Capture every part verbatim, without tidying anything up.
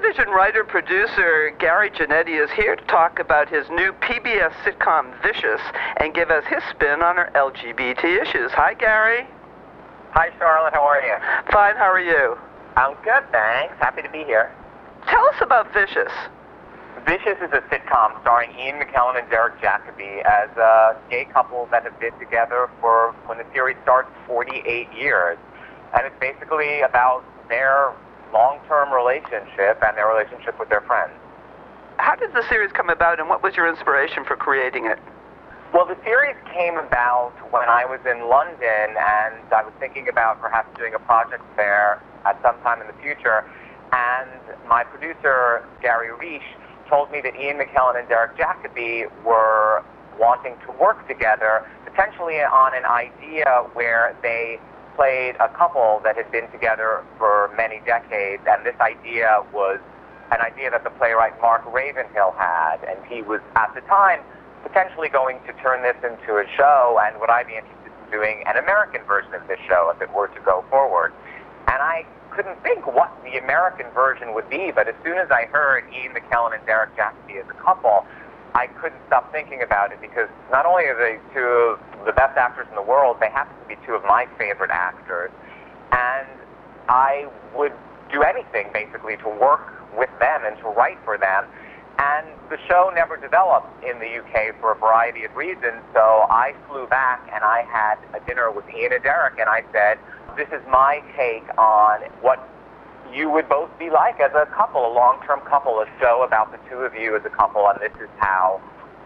television writer-producer Gary Janetti is here to talk about his new P B S sitcom Vicious and give us his spin on our L G B T issues. Hi, Gary. Hi, Charlotte. How are you? Fine. How are you? I'm good, thanks. Happy to be here. Tell us about Vicious. Vicious is a sitcom starring Ian McKellen and Derek Jacobi as a gay couple that have been together for, when the series starts, forty-eight years. And it's basically about their long-term relationship and their relationship with their friends. How did the series come about, and what was your inspiration for creating it? Well, the series came about when I was in London, and I was thinking about perhaps doing a project there at some time in the future. And my producer, Gary Reish, told me that Ian McKellen and Derek Jacobi were wanting to work together, potentially on an idea where they played a couple that had been together for many decades, and this idea was an idea that the playwright Mark Ravenhill had, and he was, at the time, potentially going to turn this into a show, and would I be interested in doing an American version of this show if it were to go forward. And I couldn't think what the American version would be, but as soon as I heard Ian McKellen and Derek Jacobi as a couple, I couldn't stop thinking about it, because not only are they two of the best actors in the world, they happen to be two of my favorite actors, and I would do anything, basically, to work with them and to write for them. And the show never developed in the U K for a variety of reasons, so I flew back and I had a dinner with Ian and Derek, and I said, this is my take on what you would both be like as a couple, a long-term couple, a show about the two of you as a couple, and this is how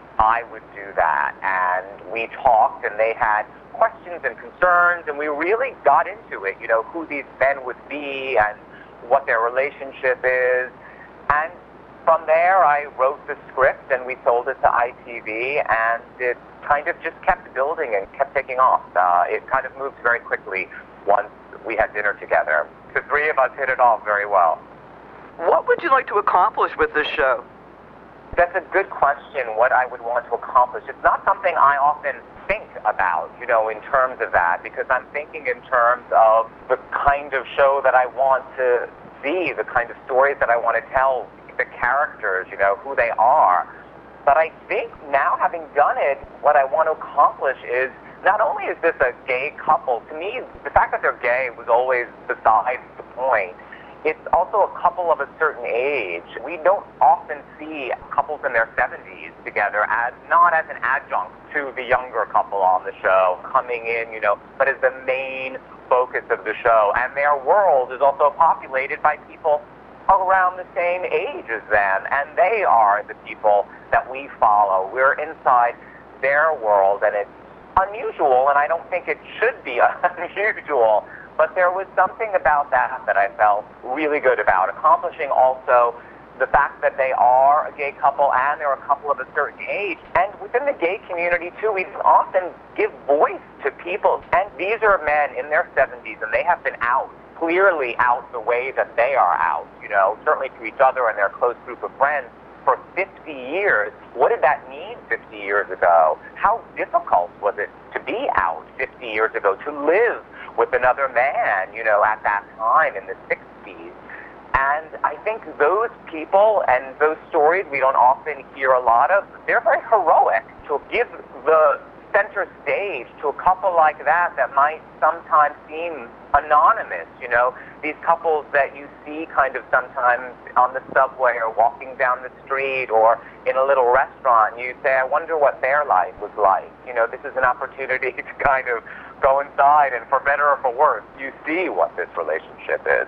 I would do that. And we talked, and they had questions and concerns, and we really got into it, you know, who these men would be and what their relationship is. And from there, I wrote the script, and we sold it to I T V, and it kind of just kept building and kept taking off. Uh, it kind of moved very quickly once we had dinner together. The three of us hit it off very well. What would you like to accomplish with this show? That's a good question, what I would want to accomplish. It's not something I often think about, you know, in terms of that, because I'm thinking in terms of the kind of show that I want to see, the kind of stories that I want to tell, the characters, you know, who they are. But I think now, having done it, what I want to accomplish is, not only is this a gay couple, to me, the fact that they're gay was always besides the point. It's also a couple of a certain age. We don't often see couples in their seventies together, as not as an adjunct to the younger couple on the show coming in, you know, but as the main focus of the show. And their world is also populated by people around the same age as them, and they are the people that we follow. We're inside their world, and it's unusual, and I don't think it should be unusual, but there was something about that that I felt really good about, accomplishing also the fact that they are a gay couple and they're a couple of a certain age. And within the gay community, too, we often give voice to people, and these are men in their seventies, and they have been out, clearly out the way that they are out, you know, certainly to each other and their close group of friends, for fifty years. What did that mean fifty years ago? How difficult was it to be out fifty years ago, to live with another man, you know, at that time in the sixties? And I think those people and those stories we don't often hear a lot of, they're very heroic. To give the center stage to a couple like that that might sometimes seem anonymous, you know, these couples that you see kind of sometimes on the subway or walking down the street or in a little restaurant, you say, I wonder what their life was like. You know, this is an opportunity to kind of go inside, and for better or for worse, you see what this relationship is.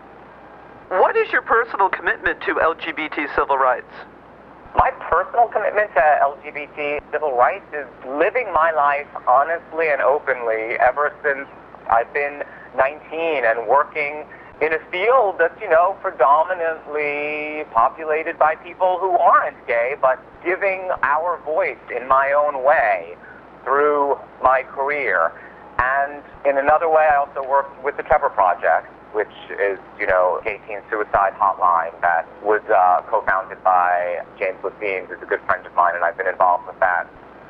What is your personal commitment to L G B T civil rights? My personal commitment to L G B T civil rights is living my life honestly and openly ever since I've been nineteen and working in a field that's, you know, predominantly populated by people who aren't gay, but giving our voice in my own way through my career. And in another way, I also work with the Trevor Project, which is, you know, gay teen suicide hotline that was uh, co-founded by James Levine, who's a good friend of mine, and I've been involved with that.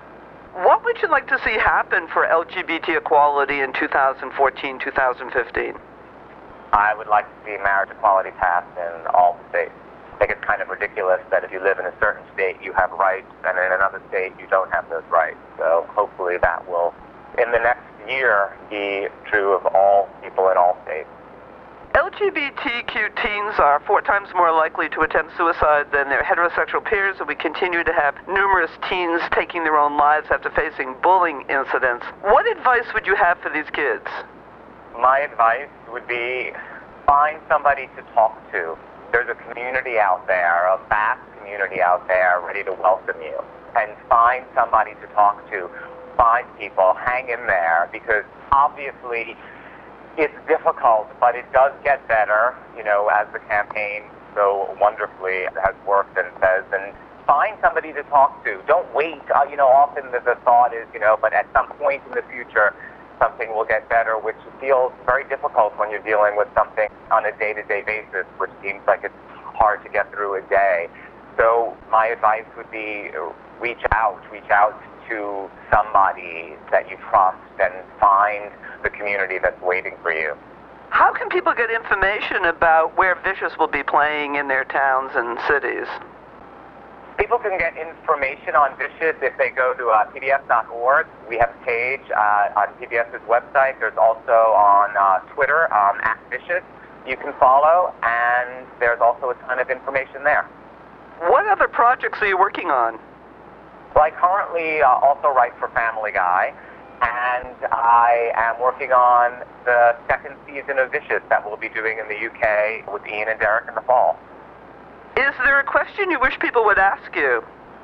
What would you like to see happen for L G B T equality in two thousand fourteen, two thousand fifteen? I would like to see marriage equality passed in all states. think it's kind of ridiculous that if you live in a certain state, you have rights, and in another state, you don't have those rights. So hopefully that will, in the next year, be true of all people in all states. L G B T Q teens are four times more likely to attempt suicide than their heterosexual peers, and we continue to have numerous teens taking their own lives after facing bullying incidents. What advice would you have for these kids? My advice would be find somebody to talk to. There's a community out there, a vast community out there ready to welcome you. And find somebody to talk to. Find people, hang in there, because obviously it's difficult, but it does get better, you know, as the campaign so wonderfully has worked and says. And find somebody to talk to. Don't wait. Uh, you know, often the, the thought is, you know, but at some point in the future, something will get better, which feels very difficult when you're dealing with something on a day-to-day basis, which seems like it's hard to get through a day. So my advice would be reach out, reach out to somebody that you trust and find the community that's waiting for you. How can people get information about where Vicious will be playing in their towns and cities? People can get information on Vicious if they go to uh, P B S dot org. We have a page uh, on PBS's website. There's also on uh, Twitter, um, at Vicious, you can follow, and there's also a ton of information there. What other projects are you working on? Well, I currently uh, also write for Family Guy, and I am working on the second season of Vicious that we'll be doing in the U K with Ian and Derek in the fall. Is there a question you wish people would ask you?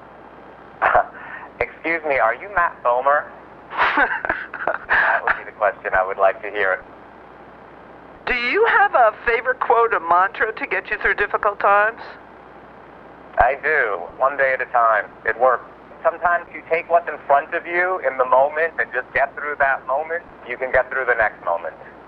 Excuse me, are you Matt Bomer? That would be the question. I would like to hear it. Do you have a favorite quote or mantra to get you through difficult times? I do, one day at a time. It works. Sometimes you take what's in front of you in the moment and just get through that moment, you can get through the next moment.